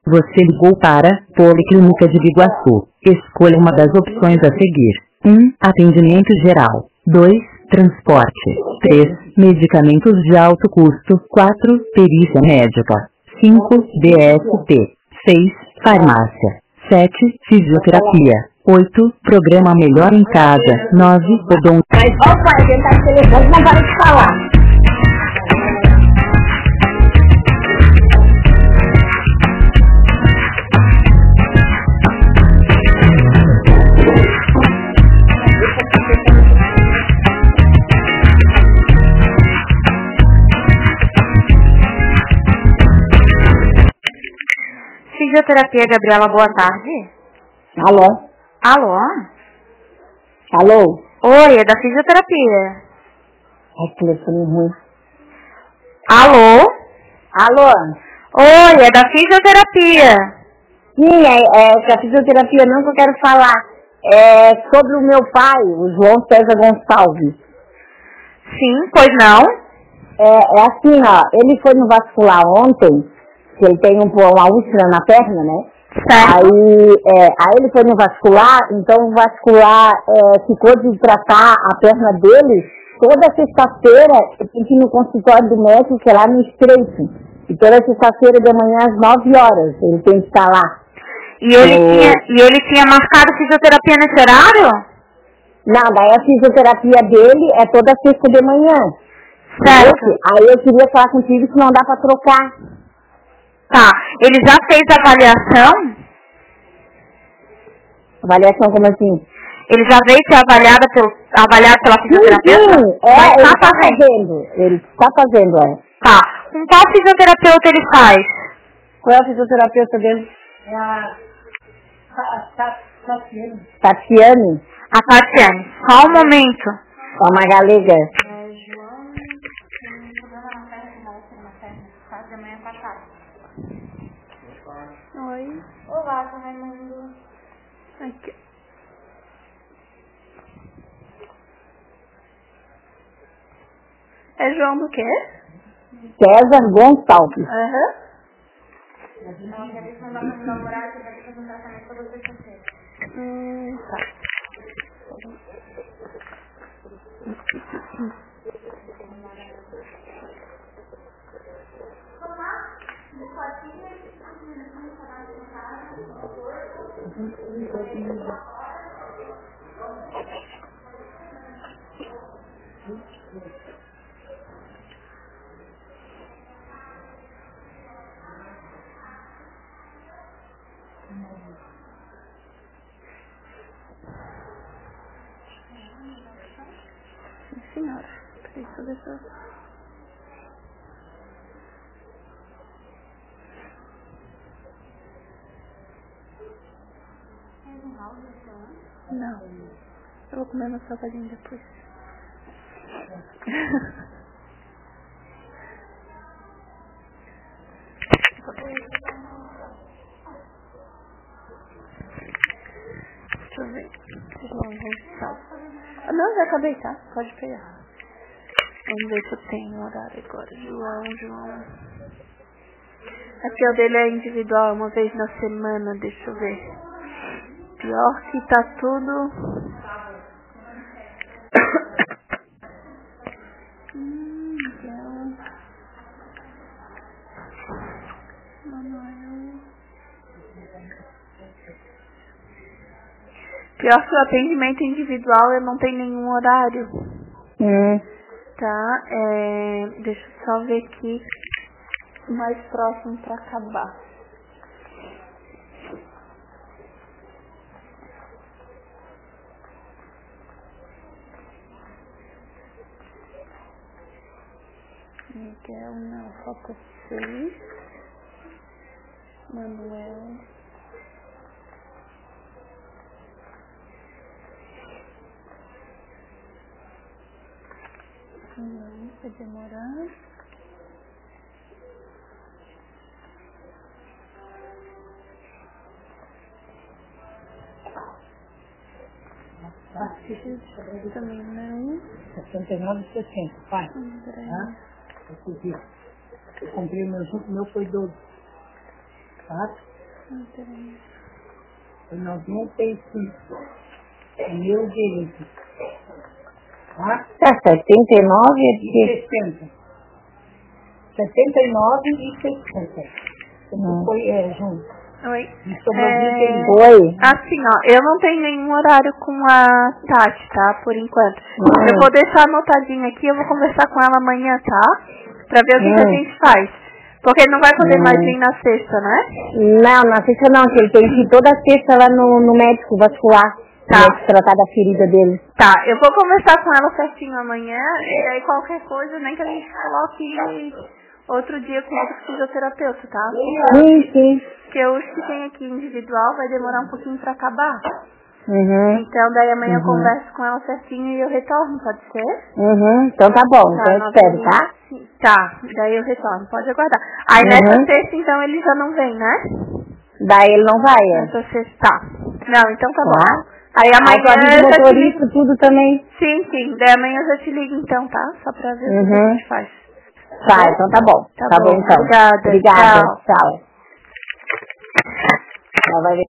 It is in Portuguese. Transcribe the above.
Você ligou para Policlínica de Biguaçu. Escolha uma das opções a seguir. 1. Atendimento geral. 2. Transporte. 3. Medicamentos de alto custo. 4. Perícia médica. 5. DST. 6. Farmácia. 7. Fisioterapia. 8. Programa Melhor em Casa. 9. Odonto. Mas ó, pai, ele tá no telefone, não para de falar. Fisioterapia, Gabriela, boa tarde. Alô? Alô? Alô? Oi, é da fisioterapia. É telefone ruim. Alô? Alô? Oi, é da fisioterapia. Sim, é a fisioterapia não que eu quero falar. É sobre o meu pai, o João César Gonçalves. Sim, pois não? É assim, ó, ele foi no vascular ontem, que ele tem uma úlcera na perna, né? Certo. Aí ele foi no vascular, então o vascular ficou de tratar a perna dele. Toda sexta-feira eu tenho que ir no consultório do médico, que é lá no Estreito. E toda sexta-feira de manhã às 9 horas ele tem que estar lá. E ele tinha marcado fisioterapia nesse horário? Não, daí a fisioterapia dele é toda sexta de manhã. Certo. Aí eu queria falar contigo se não dá pra trocar. Tá. Ele já fez a avaliação? Avaliação como assim? Ele já veio ser avaliado pela fisioterapeuta? Sim, Mas ele tá está fazendo. Ele está fazendo, Tá. Com qual fisioterapeuta ele faz? Qual é a fisioterapeuta dele? É a Tatiane. Tatiane? A Tatiane. Só um momento. É uma galega. João, tem problema na perna, que ela tem uma perna, quase da manhã passada. Oi. Olá, tô Raimundo. Aqui. É João do quê? César Gonçalves. Aham. Ela quer ver se não dá pra me namorar, que vai ter que fazer um tratamento toda sexta-feira. Tá. Sim, senhora. Peraí, deixa eu ver se eu... Não. Eu vou comer meu salgadinho depois. Deixa eu ver. João Gonçalves. Não, já acabei, tá? Pode pegar. Vamos ver se eu tenho horário agora. João. Aqui o dele é individual, uma vez na semana, deixa eu ver. Pior que tá tudo. Manuel. Pior que o atendimento individual eu não tenho nenhum horário. Tá, deixa eu só ver aqui o mais próximo pra acabar. Miguel, não, falta 6. Manuel. Não, vai demorar. Também não. 69,60, pai. André. Eu comprei o meu foi 12. Tá? Nós não temos é meu direito. Tá? 79 e 60. 79 e 60. Foi junto. Oi. Oi. Assim, ó, eu não tenho nenhum horário com a Tati, tá? Por enquanto. Eu vou deixar anotadinho aqui, eu vou conversar com ela amanhã, tá? Pra ver o que a gente faz. Porque ele não vai poder mais vir na sexta, né? Não, na sexta não, que ele tem que ir toda sexta lá no médico vascular. Tá. Tratar da ferida dele. Tá, eu vou conversar com ela certinho amanhã, e aí qualquer coisa, nem que a gente coloque outro dia com outro fisioterapeuta, tá? Sim. Porque os que tem aqui individual vai demorar um pouquinho pra acabar. Então daí amanhã eu converso com ela certinho e eu retorno, pode ser? Então tá bom, então eu espero, tá? Tá, daí eu retorno, pode aguardar. Aí nessa sexta, então, ele já não vem, né? Daí ele não vai, Nessa sexta, tá. Não, então tá bom. Aí Aí amanhã eu já te ligo. tudo também. Sim, daí amanhã eu já te ligo então, tá? Só pra ver o que a gente faz. Tá, então tá bom. Tá bom então. Obrigada. Tchau. Ela vai ver.